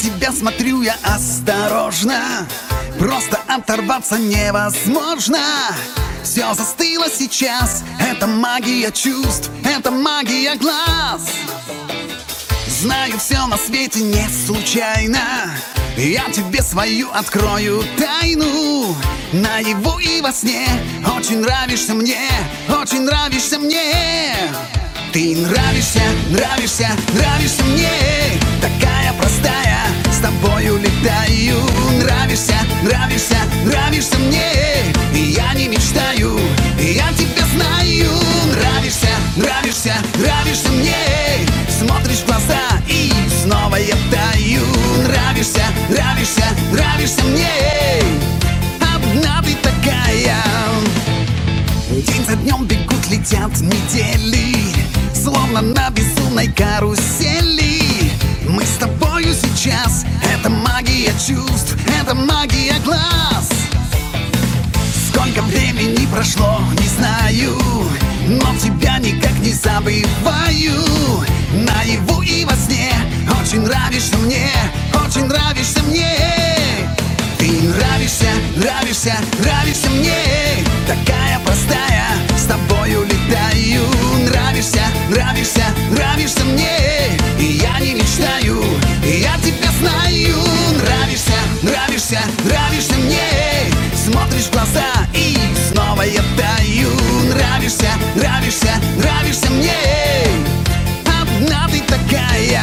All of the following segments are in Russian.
тебя смотрю я осторожно, просто оторваться невозможно. Все застыло сейчас, это магия чувств, это магия глаз. Знаю, все на свете не случайно, я тебе свою открою тайну. Наяву и во сне очень нравишься мне, очень нравишься мне. Ты нравишься, нравишься, нравишься мне. Такая простая, с тобою летаю. Нравишься, нравишься, нравишься мне. И я не мечтаю, я тебя знаю. Нравишься, нравишься, нравишься мне. Смотришь в глаза и снова я таю. Нравишься, нравишься, нравишься мне. Одна ты такая. День за днем бегут, летят недели, словно на безумной карусели. Мы с тобою сейчас, это магия чувств, это магия глаз. Сколько времени прошло, не знаю, но тебя никак не забываю. Наяву и во сне очень нравишься мне, очень нравишься мне. Ты нравишься, нравишься, нравишься мне. Такая простая, с тобою летаю. Нравишься, нравишься, нравишься мне. И я не мечтаю, я тебя знаю. Нравишься, нравишься, нравишься мне. Смотришь в глаза и снова я таю. Нравишься, нравишься, нравишься мне. Одна ты такая.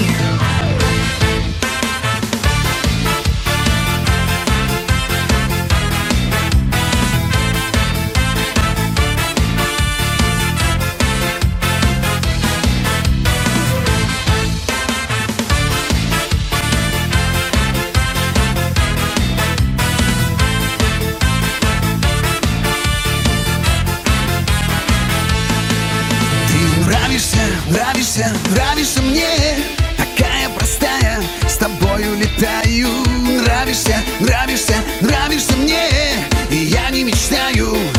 Нравишься, нравишься мне. Такая простая, с тобою летаю. Нравишься, нравишься, нравишься мне. И я не мечтаю,